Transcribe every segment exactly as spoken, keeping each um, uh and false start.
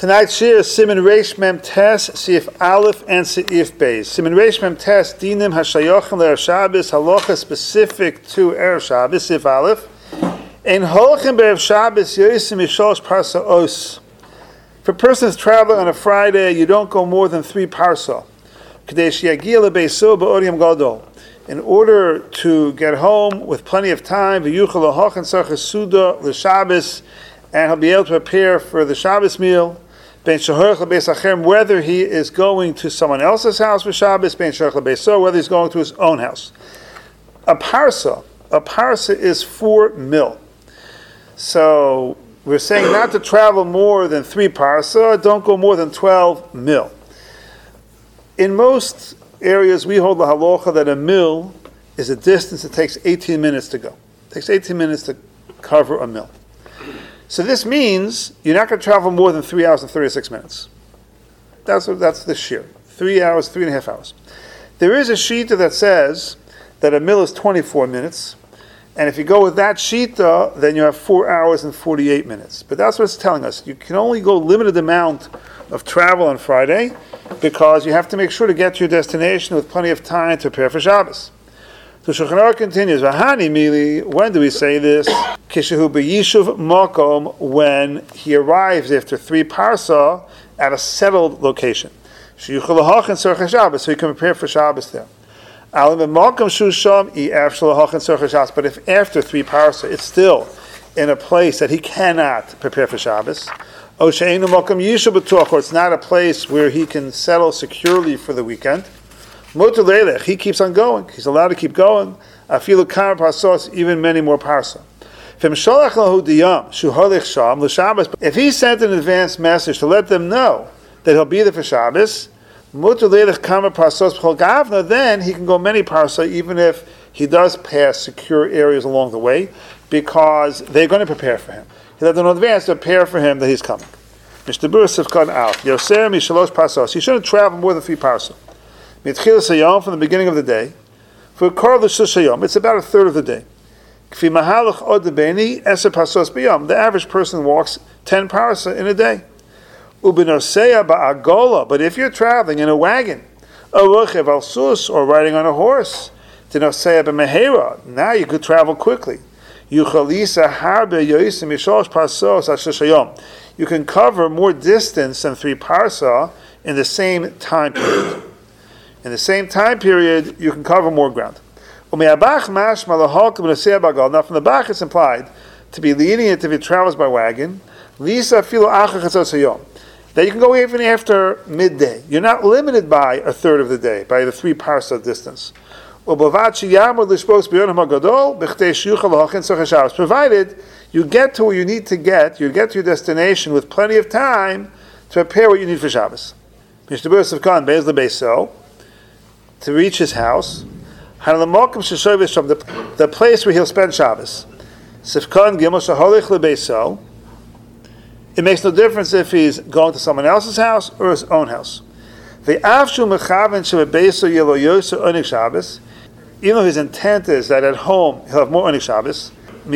Tonight's shir is Siman Reish Mem Tes, Sif Aleph and Seif Beis. Siman Reish Mem Tes, Dinim Hashayochem Le'er Shabbos, halacha specific to Erev Shabbos, Sif Aleph. Ein Holchem Be'erev Shabbos, Yosim Yisholosh Parsa Os. For persons traveling on a Friday, you don't go more than three parsa. Kadesh Yagia LeBeiso Ba'Oriam Gadol. In order to get home with plenty of time, V'yuchel L'Hochen Sarches Suda L'Shabbos, and he'll be able to prepare for the Shabbos meal. Ben Shahorach LeBeis Achem, whether he is going to someone else's house for Shabbos, Ben Shahorach LeBeiso, whether he's going to his own house. A parsa, a parsa is four mil. So we're saying not to travel more than three parsa, don't go more than twelve mil. In most areas, we hold the halacha that a mil is a distance that takes eighteen minutes to go. It takes eighteen minutes to cover a mil. So this means you're not going to travel more than three hours and thirty-six minutes. That's what, that's the shir. Three hours, three and a half hours. There is a shita that says that a mil is twenty-four minutes, and if you go with that shita, then you have four hours and forty-eight minutes. But that's what it's telling us. You can only go limited amount of travel on Friday because you have to make sure to get to your destination with plenty of time to prepare for Shabbos. So Shulchan Aruch continues, V'hani mili, when do we say this? Kishehu b'yishuv makom, when he arrives after three parsa at a settled location. Sheyuchel l'hochen tzorchei Shabbos, so he can prepare for Shabbos there. Alim b'makom shusham, i after l'hochen tzorchei Shabbos, but if after three parsa it's still in a place that he cannot prepare for Shabbos, o she'enu makom yishuv b'tuach, or it's not a place where he can settle securely for the weekend, Motu leilech, he keeps on going. He's allowed to keep going. Afilu kama parsos, even many more parsa. If he sent an advance message to let them know that he'll be there for Shabbos, Motu leilech kama parsos b'chol gavna, then he can go many parsa, even if he does pass secure areas along the way, because they're going to prepare for him. He let them know in advance to prepare for him that he's coming. Mishtabur sivkan out. Yoser mishalosh parsos. He shouldn't travel more than three parsa. From the beginning of the day, for it's about a third of the day. The average person walks ten parsa in a day. But if you're traveling in a wagon, or riding on a horse, now you could travel quickly. You can cover more distance than three parsa in the same time period. In the same time period, you can cover more ground. Now, from the Bach, it's implied to be lenient if he travels by wagon. That you can go even after midday. You're not limited by a third of the day, by the three parsa distance. Provided you get to where you need to get, you get to your destination with plenty of time to prepare what you need for Shabbos. To reach his house, the, the place where he'll spend Shabbos. It makes no difference if he's going to someone else's house or his own house. Even though his intent is that at home he'll have more Onik Shabbos,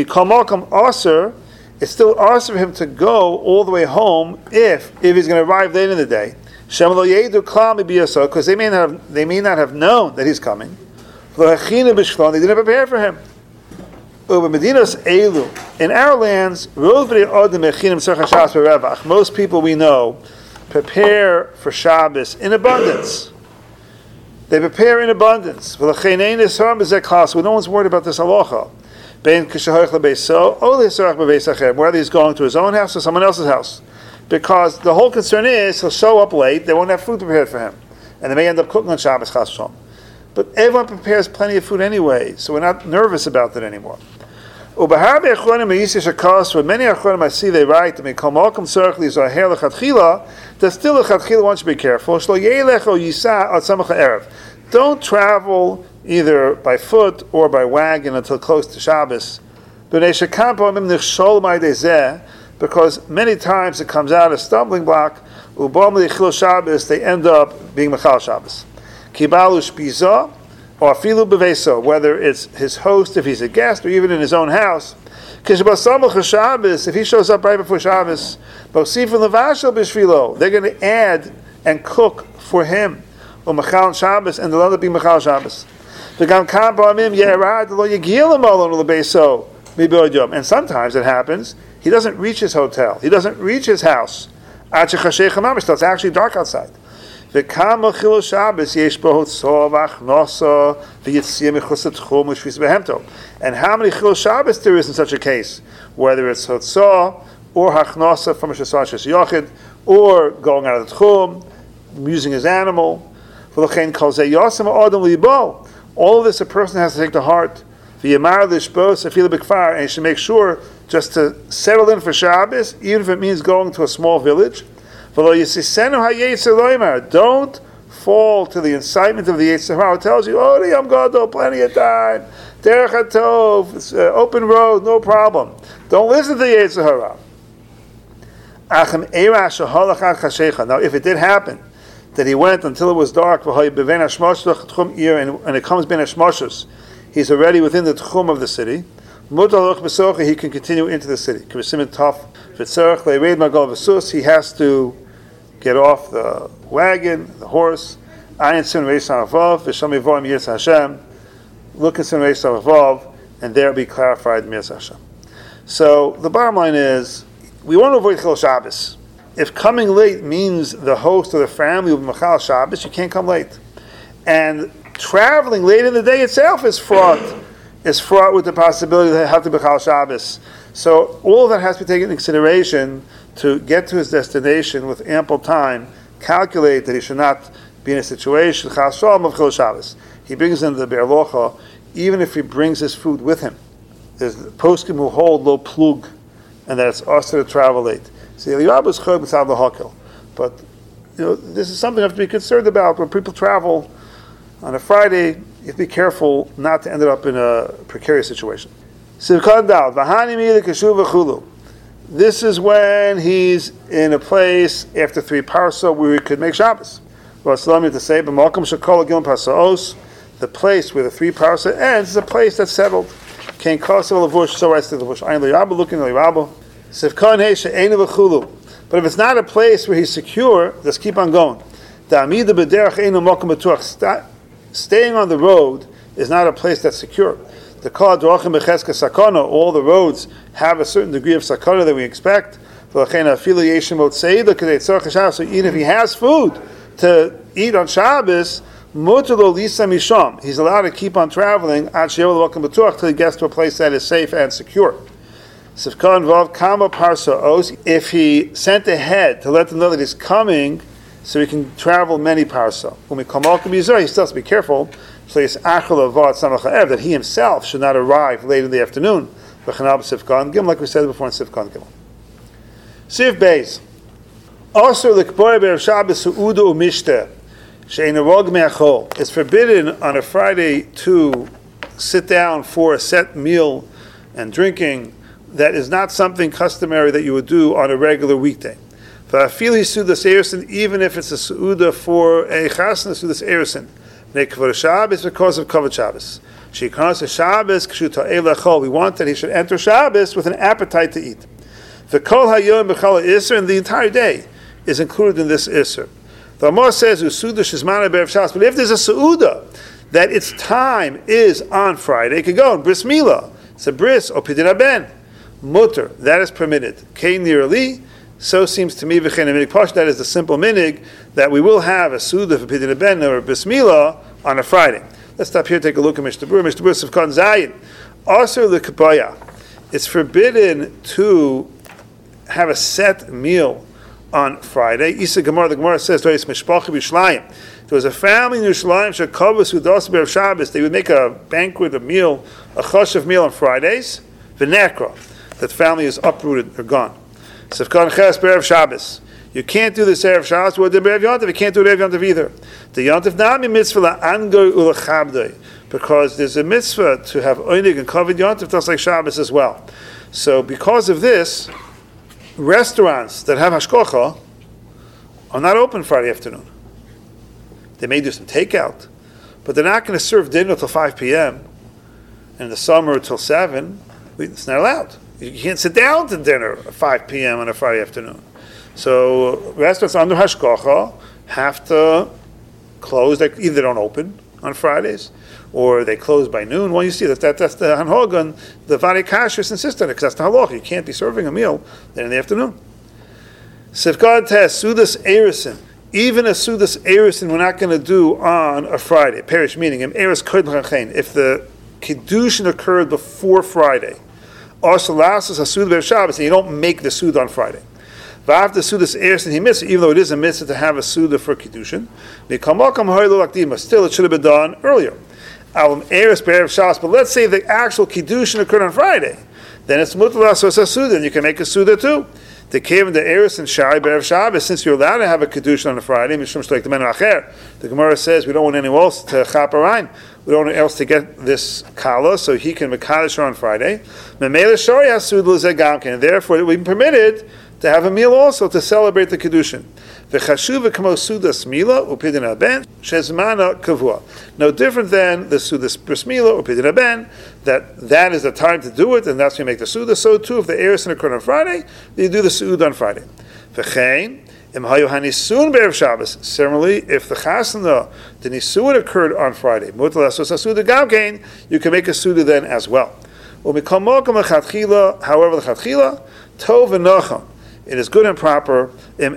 it's still awesome for him to go all the way home if, if he's going to arrive late in the day. Because they may not have, they may not have known that he's coming. They didn't prepare for him. In our lands, most people we know prepare for Shabbos in abundance. They prepare in abundance. No one's worried about this halacha. Whether he's going to his own house or someone else's house. Because the whole concern is he'll show up late, they won't have food prepared for him. And they may end up cooking on Shabbos chas v'shalom. But everyone prepares plenty of food anyway, so we're not nervous about that anymore. When many achronim I see they write, that still lechatchila one should be careful. Don't travel either by foot or by wagon until close to Shabbos. Because many times it comes out as stumbling block, they end up being Mechal Shabbos. Kibalu shpiza, or afilu beveso, whether it's his host if he's a guest, or even in his own house. Shabbos, if he shows up right before Shabbos, they're going to add and cook for him. Machal Shabbos, and they'll end up being Machal Shabbos. And sometimes it happens, he doesn't reach his hotel, he doesn't reach his house. It's actually dark outside. And how many Chilul Shabbos there is in such a case, whether it's Hotzah or Hachnosa from a Shesach Yochid, or going out of the Tchum, using his animal. All of this a person has to take to heart. And he should make sure just to settle in for Shabbos, even if it means going to a small village. Don't fall to the incitement of the Yetzer Hara. It tells you, oh, the Yom Gadol, plenty of time. Derech HaTov, it's uh, open road, no problem. Don't listen to the Yetzer Hara. Now, if it did happen that he went until it was dark, and, and it comes Ben Hashmoshes, he's already within the Tchum of the city, he can continue into the city. He has to get off the wagon, the horse, look at and there be clarified Mir Hashem. So the bottom line is, we want to avoid Chilul Shabbos. If coming late means the host or the family will be Machal Shabbos, you can't come late. And traveling late in the day itself is fraught, is fraught with the possibility that they have to be Machal Shabbos. So all of that has to be taken into consideration to get to his destination with ample time. Calculate that he should not be in a situation of Chilul Shabbos. He brings in the Be'er Locha, even if he brings his food with him. There's poskim who hold low plug, and that it's also to travel late. See, Eliyahu is chayv b'tzad l'hakel, but you know this is something you have to be concerned about when people travel on a Friday. You have to be careful not to end up in a precarious situation. Sivkan dal v'hani mi l'keshuv v'chulu. This is when he's in a place after three parsa where he could make Shabbos. Well, Salami to say, b'malkum shekol gilin parsaos, the place where the three parsa ends is a place that's settled. Kain kosav levush, so writes the levush. Ayin l'yabba, looking l'yabba. Sivkan he she'enu v'chulu. But if it's not a place where he's secure, let's keep on going. Da'amida b'derech einu malkum b'tuach. Staying on the road is not a place that's secure. The kol drachim b'cheska sakana, all the roads have a certain degree of sakana that we expect. So even if he has food to eat on Shabbos, he's allowed to keep on traveling until he gets to a place that is safe and secure. If he sent ahead to let them know that he's coming, so he can travel many parsa. When we come out, he still has to be careful that he himself should not arrive late in the afternoon. Like we said before in Sivkan Gimel. Siv Beis. Also, the K'por Be'er Shabbos Su'uda U'Mishteh She'ein Rog Me'achol. It's forbidden on a Friday to sit down for a set meal and drinking that is not something customary that you would do on a regular weekday. Even if it's a Su'uda for a Chasna Su'udas Erison. Nekvar Shabbos because of Kavod Shabbos. Shekanas Shabbos Kshuta Elachol. We want that he should enter Shabbos with an appetite to eat. The Kol Hayom B'Chala Isser, and the entire day is included in this Isser. The Amor says Usuda Shizmana Be'er Shabbos. But if there's a Su'uda that its time is on Friday, it could go in Bris Milah. It's a bris or Pidin Ben. Mutter, that is permitted. Kein Nirali. So seems to me, that is the simple minig that we will have a Suda for Pidin Ben or Bismillah on a Friday. Let's stop here and take a look at Mishnah Berurah. Mishnah Berurah Sivkan Zayin. Also the Kabaya. It's forbidden to have a set meal on Friday. Isa Gemara, the Gemara says, there was a family in Yerushalayim, Shekavos Udas Be'er Shabbos. They would make a banquet, a meal, a choshev meal on Fridays. V'nekra. That family is uprooted, they're gone. Sivkan Ches Be'er Shabbos. You can't do this Erev Shabbos with the Be'er Yontif. You can't do Erev Yontif either. The Yontif Nami mitzvah la'angoy ulachabdoi, because there's a mitzvah to have oinig and kavod Yontif just like Shabbos as well. So because of this, restaurants that have hashkocha are not open Friday afternoon. They may do some takeout, but they're not going to serve dinner till five p.m. and in the summer till seven. It's not allowed. You can't sit down to dinner at five p.m. on a Friday afternoon. So restaurants under hashgacha have to close. They either don't open on Fridays, or they close by noon. Well, you see that, that that's the hanhogan. The Vade Kashrus insists on it because that's the halacha. You can't be serving a meal then in the afternoon. Sifgad Tes Sudas Erison. Even a Sudas Erison we're not going to do on a Friday. Perish meaning Eris if the Kiddushin occurred before Friday. Also, last is a Suda Be'er Shabbos, and you don't make the Suda on Friday. Vav the Sudas Erison he missed it, even though it is a mitzvah to have a Suda for Kiddushin. Still, it should have been done earlier. But let's say the actual Kiddushin occurred on Friday, then it's Mutlas or Suda, and you can make a Suda too. The cave the Eris and Shai Be'er Shabbos, since you're allowed to have a Kiddushin on a Friday, the Gemara says we don't want anyone else to chaparain. We don't want anyone else to get this kala, so he can mekadosh her on Friday. And therefore, we've been permitted to have a meal also to celebrate the Kiddushin. No different than the Sudas Bris Mila or Pidin Ben, that that is the time to do it, and that's when you make the Suda. So too, if the Eris occurred on Friday, you do the Suda on Friday. Similarly, if the Chasana, the Nisuin occurred on Friday, you can make a Suda then as well. However, the Chatchila, Tov and Nacham, it is good and proper,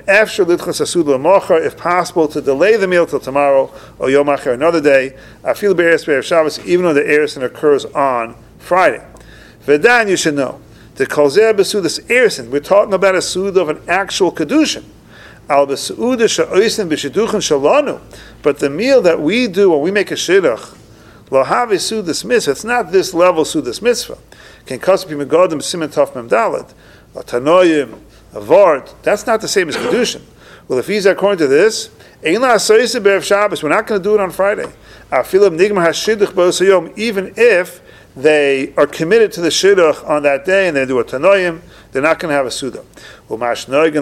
if possible, to delay the meal till tomorrow or Yom Acher, another day, even though the Erison occurs on Friday. Vedan, you should know, the Kolzeh Besudas Erison, we're talking about a Suda of an actual Kedushin. But the meal that we do when we make a Shidduch, Lohavi Sudas Mitzvah, it's not this level Sudas Mitzvah. Can Kaspi Megodim Siman Tov Mem Dalet, Tanoyim, Avard, that's not the same as Kedushin. Well, if he's according to this, we're not going to do it on Friday. Even if they are committed to the Shidduch on that day and they do a Tanoyim, they're not going to have a Suda. Now there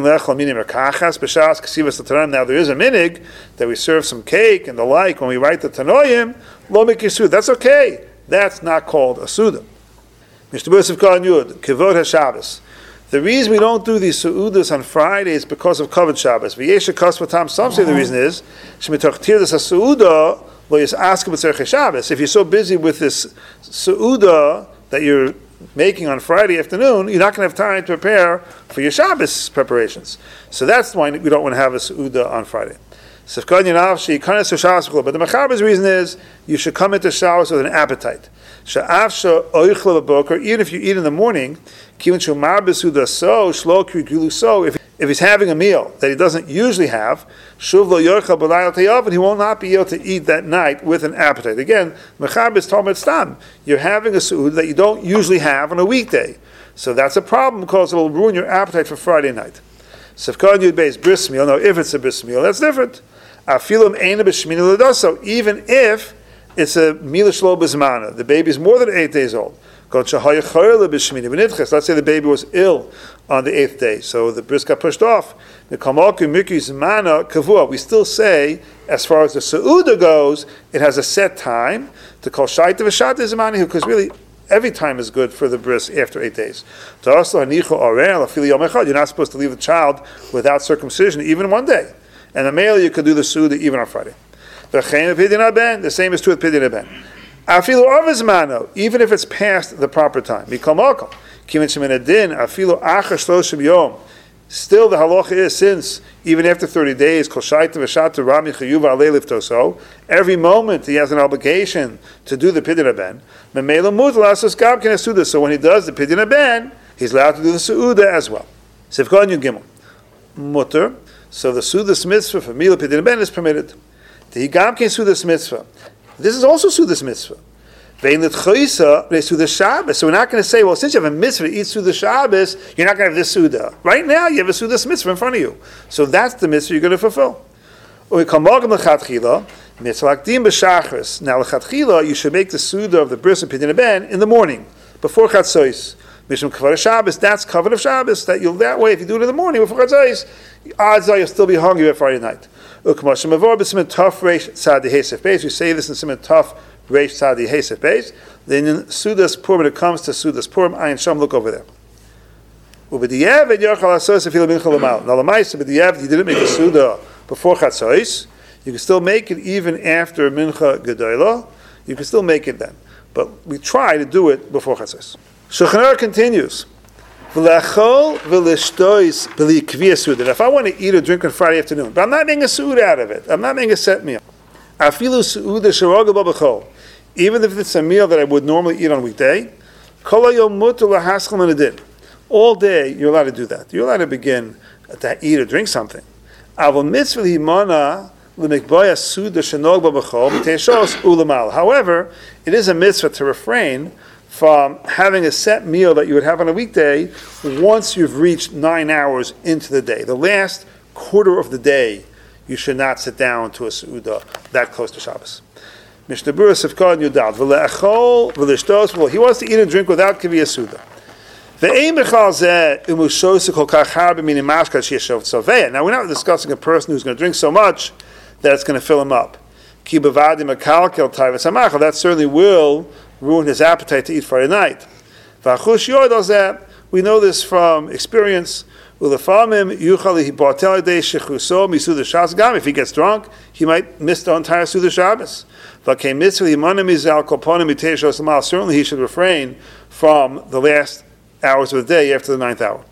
is a minig that we serve some cake and the like when we write the Tanoyim, that's okay. That's not called a Suda. The reason we don't do these Su'udas on Friday is because of Kavod Shabbos. Some say the reason is, if you're so busy with this Su'uda that you're making on Friday afternoon, you're not going to have time to prepare for your Shabbos preparations. So that's why we don't want to have a Su'uda on Friday. But the Mechaber's reason is, you should come into Shabbos with an appetite. Even if you eat in the morning, if, if he's having a meal that he doesn't usually have, he will not be able to eat that night with an appetite. Again, Mechaber is talking about stam. You're having a su'ud that you don't usually have on a weekday. So that's a problem because it will ruin your appetite for Friday night. So bris meal, no, if it's a bris meal, that's different. Even if it's a mila shlo b'zmana, the baby is more than eight days old. Let's say the baby was ill on the eighth day, so the bris got pushed off. We still say, as far as the Seuda goes, it has a set time to call shaita v'shata zmani, because really every time is good for the bris after eight days. You're not supposed to leave the child without circumcision even one day. And the male, you could do the Seuda even on Friday. The same is true with Pidyon Ben. Even if it's past the proper time. Still, the halacha is, since even after thirty days, every moment he has an obligation to do the Pidyon Ben. So when he does the Pidyon Ben, he's allowed to do the Seuda as well. Mutter. So the Sudas Mitzvah for Mila Pidyon Ben is permitted. The Higam Ken Sudas Mitzvah. This is also Sudas Mitzvah. Vein L'tchoisa Sudas Shabbos. So we're not going to say, well, since you have a mitzvah to eat Sudas Shabbos, you're not going to have this Suda. Right now, you have a Sudas Mitzvah in front of you. So that's the mitzvah you're going to fulfill. Now, L'chatchila, you should make the Suda of the bris of Pidyon Ben in the morning, before Chatzos. Mishum Kavod Shabbos, that's Kavod of Shabbos. That you'll that way, if you do it in the morning before Chatzos, odds are you'll still be hungry by Friday night. We say this in Siman Tov Reish Tzadi Hesef Beis. Then in Sudas Purim, when it comes to Sudas Purim, Ayin Sham, look over there. Ubediavad yochal asos afilu mincha l'mal. Now l'maisa b'diavad you didn't make a suda before chatzos. You can still make it even after mincha gedola. You can still make it then, but we try to do it before chatzos. Shulchan Aruch continues. V'lachol v'lishtois b'li kviyas suda. If I want to eat or drink on Friday afternoon, but I'm not making a suda out of it, I'm not making a set meal. Afilu suda sheraga b'chol. Even if it's a meal that I would normally eat on a weekday, kol hayom mutar lahaschal min adin. All day, you're allowed to do that. You're allowed to begin to eat or drink something. However, it is a mitzvah to refrain from having a set meal that you would have on a weekday once you've reached nine hours into the day. The last quarter of the day, you should not sit down to a su'udah that close to Shabbos. Mishnah Berurah Sivkad Yudal. He wants to eat and drink without kiviyas suda. Now we're not discussing a person who's going to drink so much that it's going to fill him up. That certainly will ruin his appetite to eat Friday night. We know this from experience. If he gets drunk, he might miss the entire Suda Shabbos. Certainly he should refrain from the last hours of the day after the ninth hour.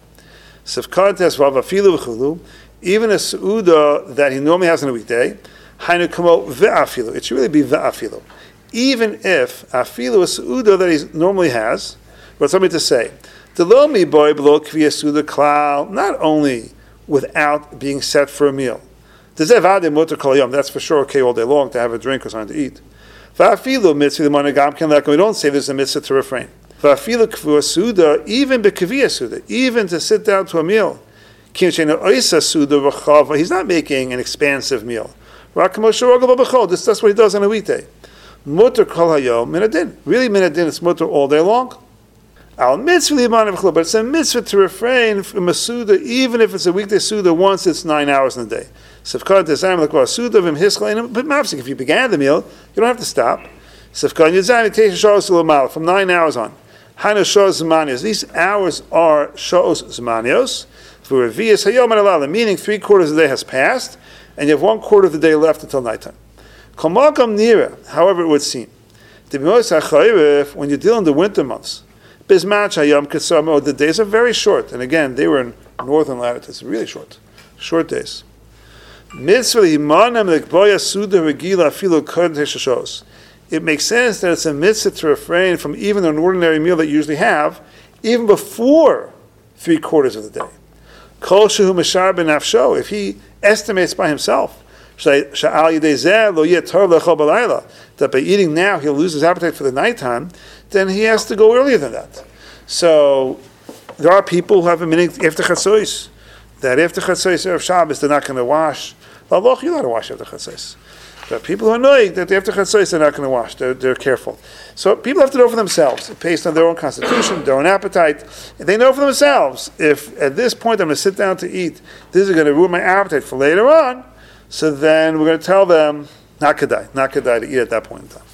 Even a Su'udah that he normally has on a weekday, it should really be ve'afilu. Even if afilu a Su'udah that he normally has, what's something to say? Not only without being set for a meal. That's for sure okay all day long to have a drink or something to eat. We don't say there's a mitzvah to refrain. Even bekaviyas suda, even to sit down to a meal. He's not making an expansive meal. This, that's what he does on a weekday. Mutter kol hayom minadin. Really minadin, it's mutter all day long. Al mitzvah but it's a mitzvah to refrain from a suda, even if it's a weekday suda once it's nine hours in a day. If you began the meal, you don't have to stop. From nine hours on. These hours are shos zmanios. For revius hayom, meaning three quarters of the day has passed, and you have one quarter of the day left until nighttime. However, it would seem, when you deal in the winter months, the days are very short, and again, they were in northern latitudes, really short, short days. It makes sense that it's a mitzvah to refrain from even an ordinary meal that you usually have, even before three quarters of the day. If he estimates by himself that by eating now he'll lose his appetite for the nighttime, then he has to go earlier than that. So there are people who have a meaning after Chatzos, that after Chatzos of Shabbos they're not going to wash. You're not going to wash after Chatzos. There are people who are knowing that after Chatzos they're not going to wash. They're, they're careful. So people have to know for themselves, based on their own constitution, their own appetite. If they know for themselves, if at this point I'm going to sit down to eat, this is going to ruin my appetite for later on, so then we're going to tell them, not kedai, not kedai to eat at that point in time.